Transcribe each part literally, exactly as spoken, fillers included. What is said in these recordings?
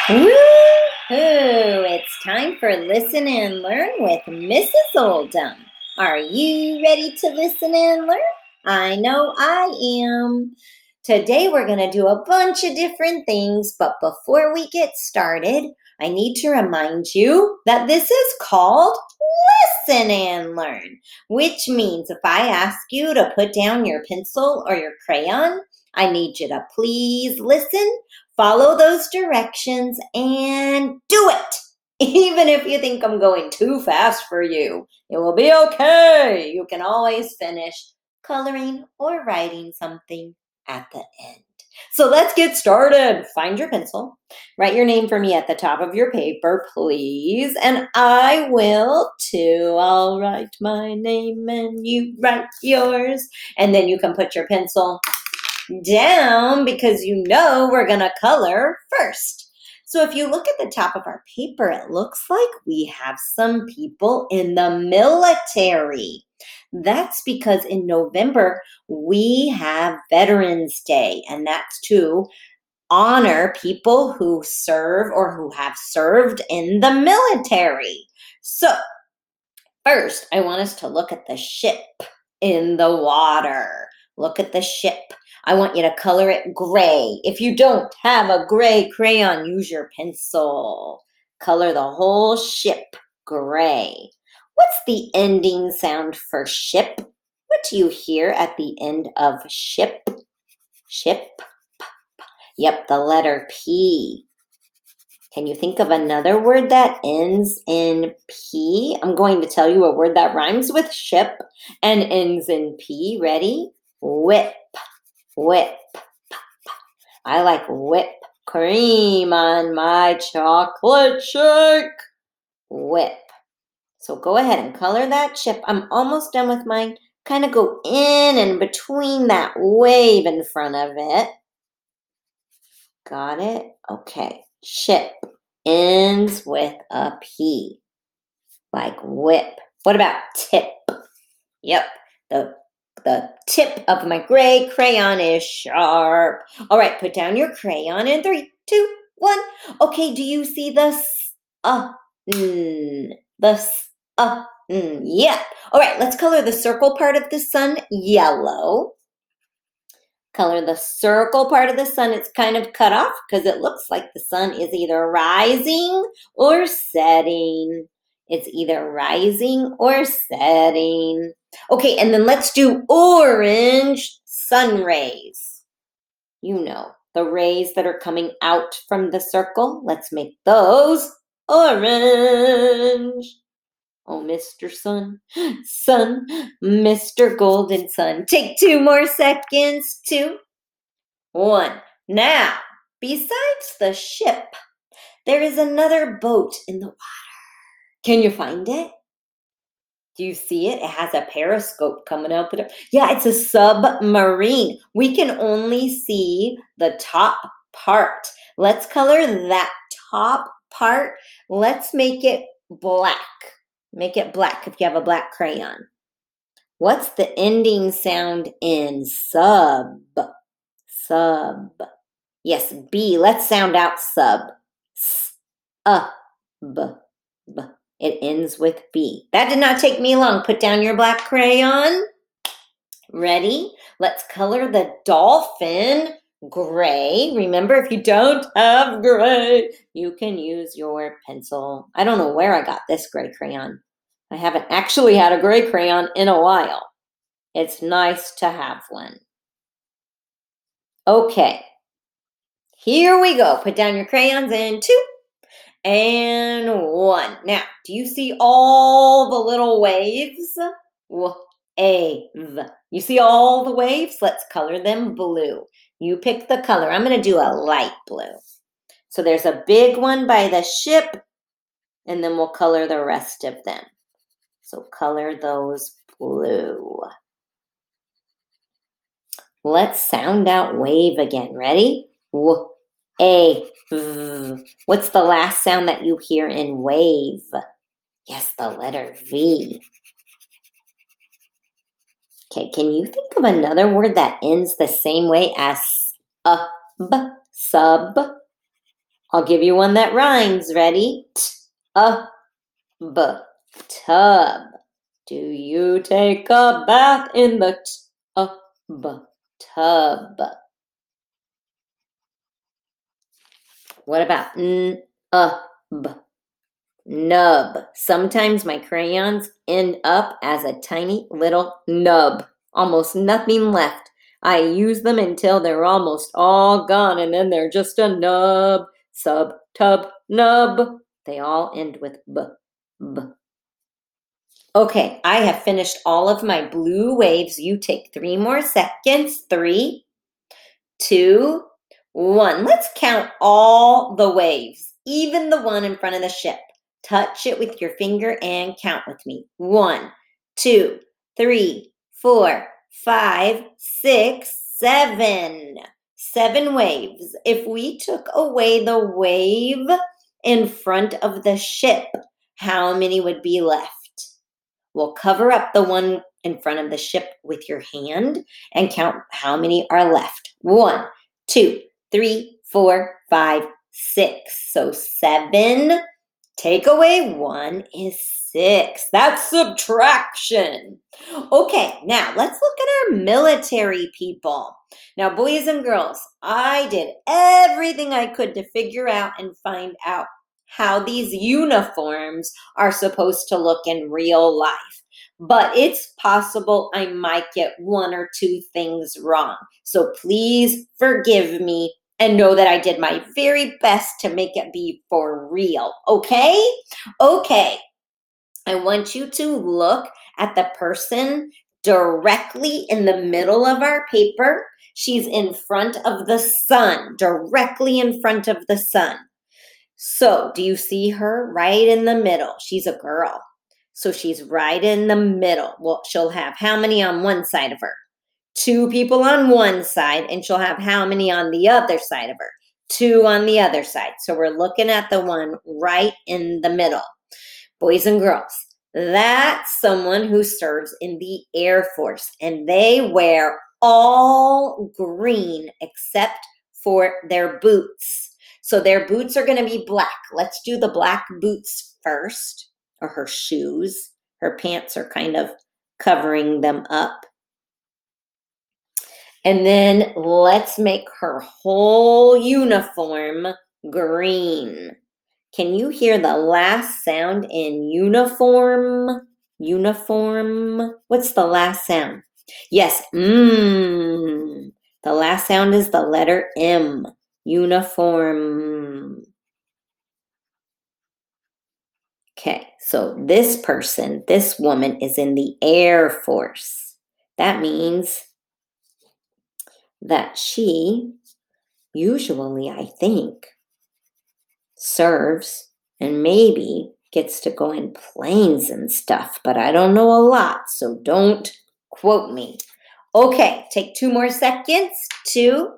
Woo-hoo! It's time for Listen and Learn with Missus Oldham. Are you ready to listen and learn? I know I am. Today we're going to do a bunch of different things, but before we get started, I need to remind you that this is called Listen and Learn, which means if I ask you to put down your pencil or your crayon, I need you to please listen, follow those directions, and do it. Even if you think I'm going too fast for you, it will be okay. You can always finish coloring or writing something at the end. So let's get started. Find your pencil. Write your name for me at the top of your paper, please. And I will too. I'll write my name and you write yours. And then you can put your pencil down because you know we're going to color first. So if you look at the top of our paper, it looks like we have some people in the military. That's because in November, we have Veterans Day, and that's to honor people who serve or who have served in the military. So first, I want us to look at the ship in the water. Look at the ship. I want you to color it gray. If you don't have a gray crayon, use your pencil. Color the whole ship gray. What's the ending sound for ship? What do you hear at the end of ship? Ship. Yep, the letter P. Can you think of another word that ends in P? I'm going to tell you a word that rhymes with ship and ends in P. Ready? Whip. Whip. I like whip cream on my chocolate shake. Whip. So go ahead and color that ship. I'm almost done with mine. Kind of go in and between that wave in front of it. Got it? Okay. Ship ends with a P. Like whip. What about tip? Yep. The The tip of my gray crayon is sharp. All right, put down your crayon in three, two, one. Okay, do you see the s, uh, mm, the s, uh, mm, yeah. All right, let's color the circle part of the sun yellow. Color the circle part of the sun. It's kind of cut off because it looks like the sun is either rising or setting. It's either rising or setting. Okay, and then let's do orange sun rays. You know, the rays that are coming out from the circle. Let's make those orange. Oh, Mister Sun, Sun, Mister Golden Sun. Take two more seconds. Two, one. Now, besides the ship, there is another boat in the water. Can you find it? Do you see it? It has a periscope coming up. Yeah, it's a submarine. We can only see the top part. Let's color that top part. Let's make it black. Make it black if you have a black crayon. What's the ending sound in sub? Sub. Yes, B. Let's sound out sub. S, uh, b, b. It ends with B. That did not take me long. Put down your black crayon. Ready? Let's color the dolphin gray. Remember, if you don't have gray, you can use your pencil. I don't know where I got this gray crayon. I haven't actually had a gray crayon in a while. It's nice to have one. Okay. Here we go. Put down your crayons in two and one. Now, do you see all the little waves? Wave. You see all the waves? Let's color them blue. You pick the color. I'm going to do a light blue. So there's a big one by the ship, and then we'll color the rest of them. So color those blue. Let's sound out wave again. Ready? W, a, v. What's the last sound that you hear in wave? Yes, the letter V. Okay, can you think of another word that ends the same way as sub? Sub. I'll give you one that rhymes. Ready? T-a-b, tub. Do you take a bath in the t-a-b, tub? What about n-a-b, nub? Sometimes my crayons end up as a tiny little nub. Almost nothing left. I use them until they're almost all gone, and then they're just a nub, sub, tub, nub. They all end with b, b. Okay, I have finished all of my blue waves. You take three more seconds. Three, two, one. Let's count all the waves, even the one in front of the ship. Touch it with your finger and count with me. One, two, three, four, five, six, seven. Seven waves. If we took away the wave in front of the ship, how many would be left? We'll cover up the one in front of the ship with your hand and count how many are left. One, two, three, four, five, six. So seven. Take away one is six. That's subtraction. Okay, now let's look at our military people. Now, boys and girls, I did everything I could to figure out and find out how these uniforms are supposed to look in real life. But it's possible I might get one or two things wrong. So please forgive me and know that I did my very best to make it be for real, okay? Okay, I want you to look at the person directly in the middle of our paper. She's in front of the sun, directly in front of the sun. So, do you see her right in the middle? She's a girl. So she's right in the middle. Well, she'll have how many on one side of her? Two people on one side, and she'll have how many on the other side of her? Two on the other side. So we're looking at the one right in the middle. Boys and girls, that's someone who serves in the Air Force, and they wear all green except for their boots. So their boots are going to be black. Let's do the black boots first, or her shoes. Her pants are kind of covering them up. And then let's make her whole uniform green. Can you hear the last sound in uniform? Uniform. What's the last sound? Yes, mmm. The last sound is the letter M. Uniform. Okay, so this person, this woman is in the Air Force. That means that she usually, I think, serves and maybe gets to go in planes and stuff, but I don't know a lot, so don't quote me. Okay, take two more seconds. Two,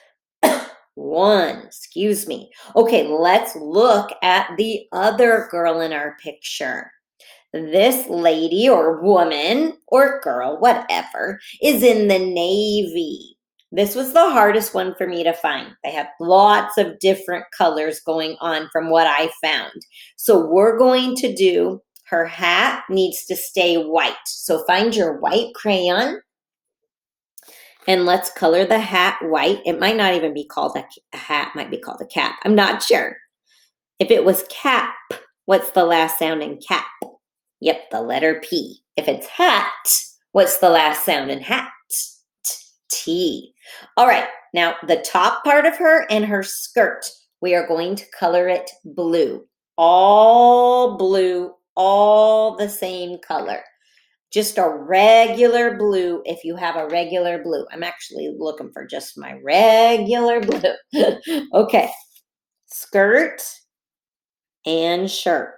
one, excuse me. Okay, let's look at the other girl in our picture. This lady or woman or girl, whatever, is in the Navy. This was the hardest one for me to find. They have lots of different colors going on from what I found. So we're going to do, her hat needs to stay white. So find your white crayon and let's color the hat white. It might not even be called a, a hat, it might be called a cap. I'm not sure. If it was cap, what's the last sound in cap? Yep, the letter P. If it's hat, what's the last sound in hat? T. All right, now the top part of her and her skirt, we are going to color it blue. All blue, all the same color. Just a regular blue if you have a regular blue. I'm actually looking for just my regular blue. Okay, skirt and shirt.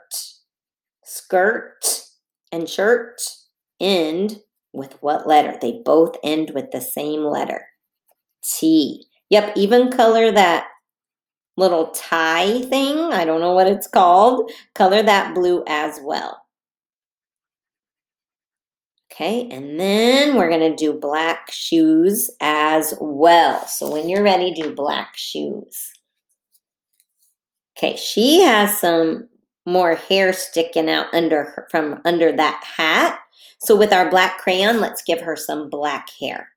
Skirt and shirt end with what letter? They both end with the same letter. T. Yep, even color that little tie thing. I don't know what it's called. Color that blue as well. Okay, and then we're going to do black shoes as well. So when you're ready, do black shoes. Okay, she has some more hair sticking out under her, from under that hat. So with our black crayon, let's give her some black hair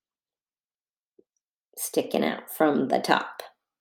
sticking out from the top.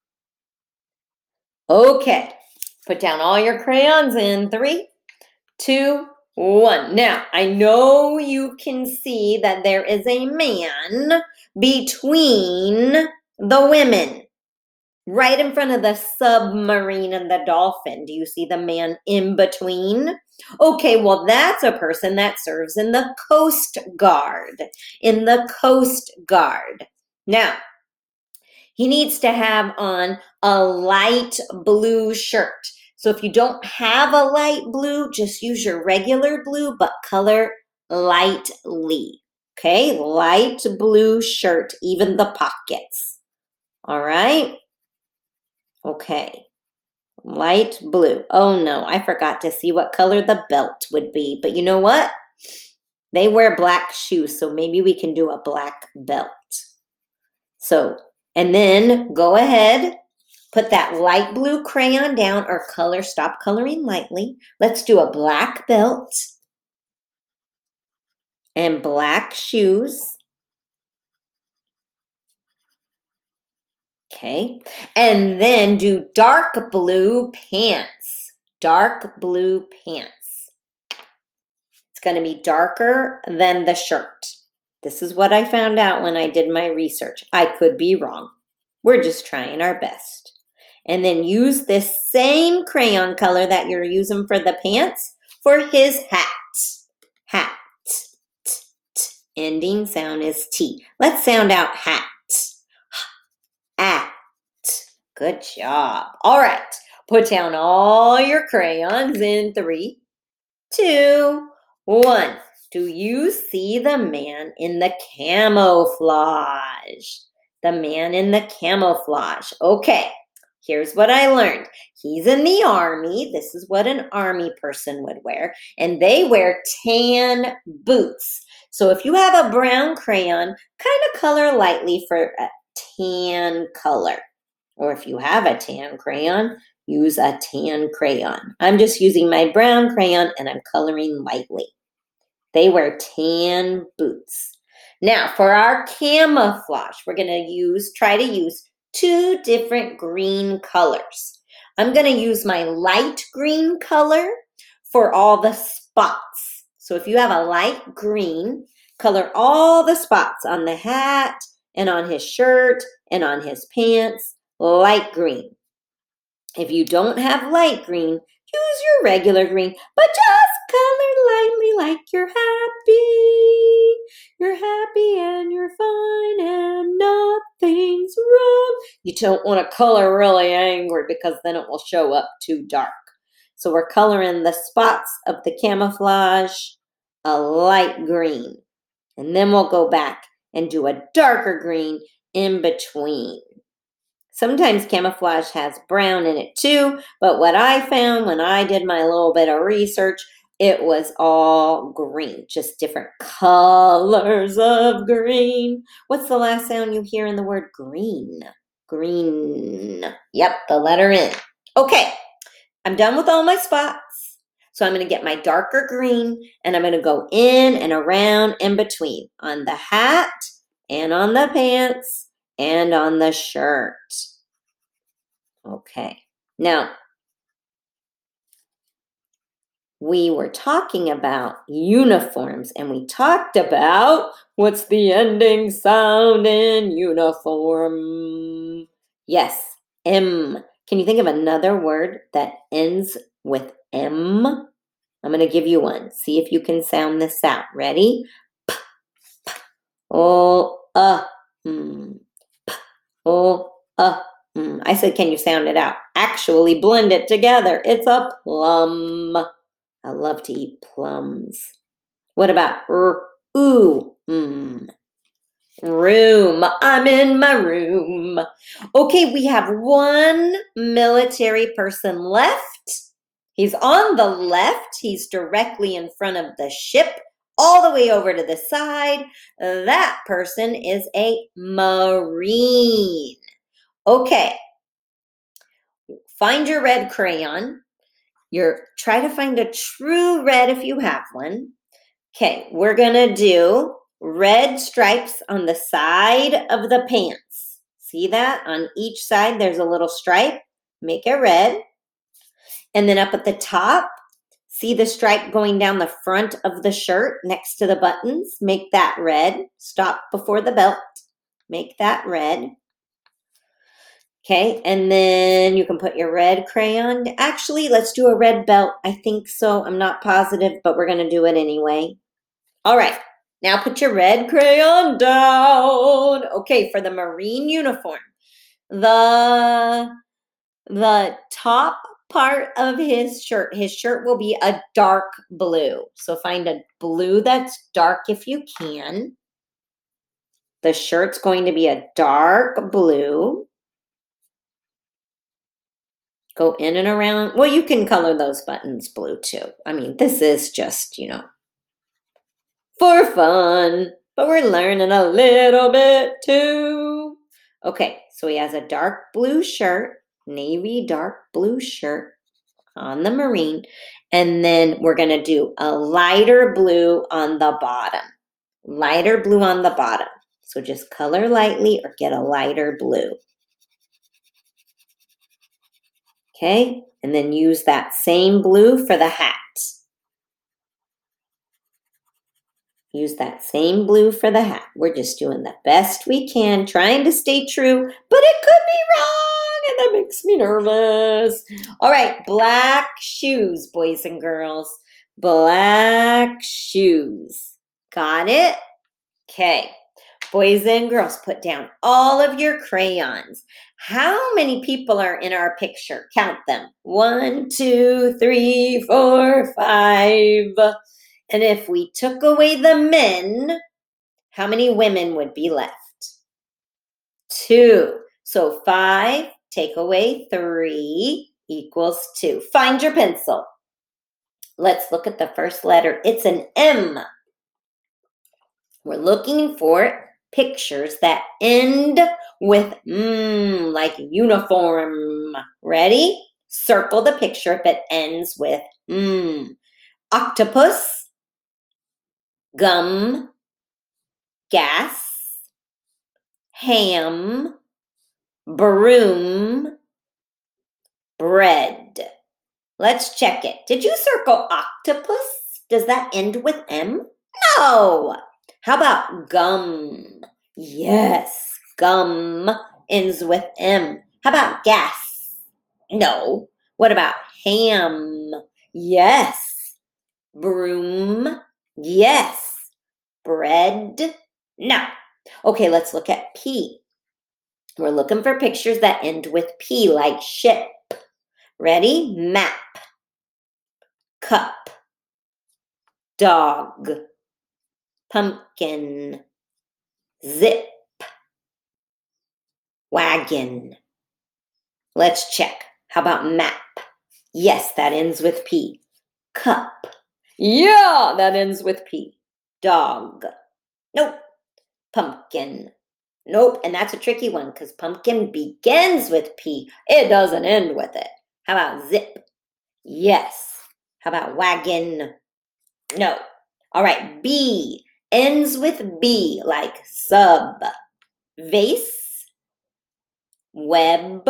Okay, put down all your crayons in three, two, one. Now, I know you can see that there is a man between the women, right in front of the submarine and the dolphin. Do you see the man in between? Okay, well, that's a person that serves in the Coast Guard. In the Coast Guard. Now, he needs to have on a light blue shirt. So if you don't have a light blue, just use your regular blue, but color lightly. Okay, light blue shirt, even the pockets. All right. Okay, light blue. Oh no, I forgot to see what color the belt would be. But you know what? They wear black shoes, so maybe we can do a black belt. So, and then go ahead, put that light blue crayon down or color, stop coloring lightly. Let's do a black belt and black shoes. Okay, and then do dark blue pants. Dark blue pants. It's going to be darker than the shirt. This is what I found out when I did my research. I could be wrong. We're just trying our best. And then use this same crayon color that you're using for the pants for his hat. Hat. T, t. Ending sound is T. Let's sound out hat. At. Good job. All right. Put down all your crayons in three, two, one. Do you see the man in the camouflage? The man in the camouflage. Okay, here's what I learned. He's in the army. This is what an army person would wear. And they wear tan boots. So if you have a brown crayon, kind of color lightly for a tan color. Or if you have a tan crayon, use a tan crayon. I'm just using my brown crayon and I'm coloring lightly. They wear tan boots. Now, for our camouflage, we're going to use, try to use two different green colors. I'm going to use my light green color for all the spots. So if you have a light green, color all the spots on the hat and on his shirt and on his pants, light green. If you don't have light green, use your regular green, but just color lightly like you're happy. You're happy and you're fine and nothing's wrong. You don't want to color really angry because then it will show up too dark. So we're coloring the spots of the camouflage a light green. And then we'll go back and do a darker green in between. Sometimes camouflage has brown in it too, but what I found when I did my little bit of research, it was all green, just different colors of green. What's the last sound you hear in the word green? Green. Yep, the letter N. Okay, I'm done with all my spots. So I'm going to get my darker green and I'm going to go in and around in between on the hat and on the pants and on the shirt. Okay, now we were talking about uniforms and we talked about what's the ending sound in uniform? Yes, M. Can you think of another word that ends with M? I'm going to give you one. See if you can sound this out. Ready? P, p, oh, uh, mm, p, oh, uh, mm. I said, can you sound it out? Actually, blend it together. It's a plum. I love to eat plums. What about r, ooh, mm. Room. I'm in my room. Okay, we have one military person left. He's on the left. He's directly in front of the ship, all the way over to the side. That person is a Marine. Okay. find your red crayon. You're, try to find a true red if you have one. Okay, we're going to do red stripes on the side of the pants. See that? On each side, there's a little stripe. Make it red. And then up at the top, see the stripe going down the front of the shirt next to the buttons? Make that red. Stop before the belt. Make that red. Okay, and then you can put your red crayon. Actually, let's do a red belt. I think so. I'm not positive, but we're going to do it anyway. All right, now put your red crayon down. Okay, for the Marine uniform, the, the top part of his shirt, his shirt will be a dark blue. So find a blue that's dark if you can. The shirt's going to be a dark blue. Go in and around. Well, you can color those buttons blue too. I mean, this is just, you know, for fun, but we're learning a little bit too. Okay, so he has a dark blue shirt, navy dark blue shirt on the Marine, and then we're going to do a lighter blue on the bottom. Lighter blue on the bottom. So just color lightly or get a lighter blue. Okay, and then use that same blue for the hat. Use that same blue for the hat. We're just doing the best we can, trying to stay true, but it could be wrong, and that makes me nervous. All right, black shoes, boys and girls. Black shoes. Got it? Okay. Boys and girls, put down all of your crayons. How many people are in our picture? Count them. One, two, three, four, five. And if we took away the men, how many women would be left? Two. So five, take away three, equals two. Find your pencil. Let's look at the first letter. It's an M. We're looking for pictures that end with mm, like uniform. Ready? Circle the picture if it ends with mm. Octopus, gum, gas, ham, broom, bread. Let's check it. Did you circle octopus? Does that end with M? No. How about gum? Yes, gum ends with M. How about gas? No. What about ham? Yes. Broom? Yes. Bread? No. Okay, let's look at P. We're looking for pictures that end with P, like ship. Ready? Map. Cup. Dog. Pumpkin. Zip. Wagon. Let's check. How about map? Yes, that ends with P. Cup. Yeah, that ends with P. Dog. Nope. Pumpkin. Nope, and that's a tricky one because pumpkin begins with P. It doesn't end with it. How about zip? Yes. How about wagon? No. All right, B ends with B, like sub. Vase, web,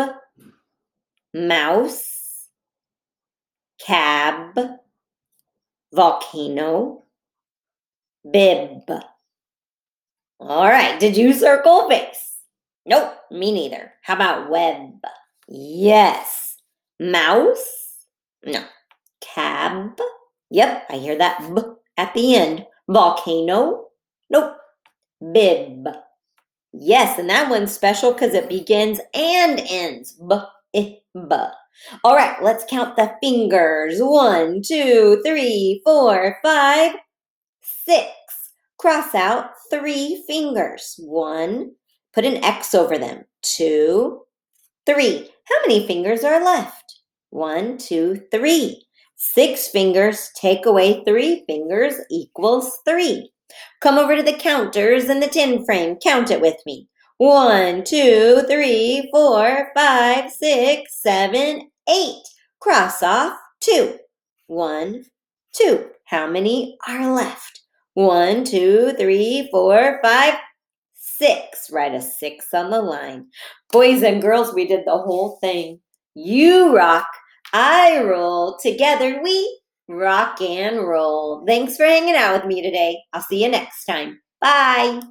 mouse, cab, volcano, bib. All right, did you circle vase? Nope, me neither. How about web? Yes. Mouse? No. Cab? Yep, I hear that B at the end. Volcano? Nope. Bib. Yes, and that one's special because it begins and ends. B, I, B. All right, let's count the fingers. One, two, three, four, five, six. Cross out three fingers. One, put an X over them. Two, three. How many fingers are left? One, two, three. Six fingers, take away three fingers equals three. Come over to the counters in the tin frame. Count it with me. One, two, three, four, five, six, seven, eight. Cross off two. One, two. How many are left? One, two, three, four, five, six. Write a six on the line. Boys and girls, we did the whole thing. You rock, I roll. Together we rock and roll. Thanks for hanging out with me today. I'll see you next time. Bye.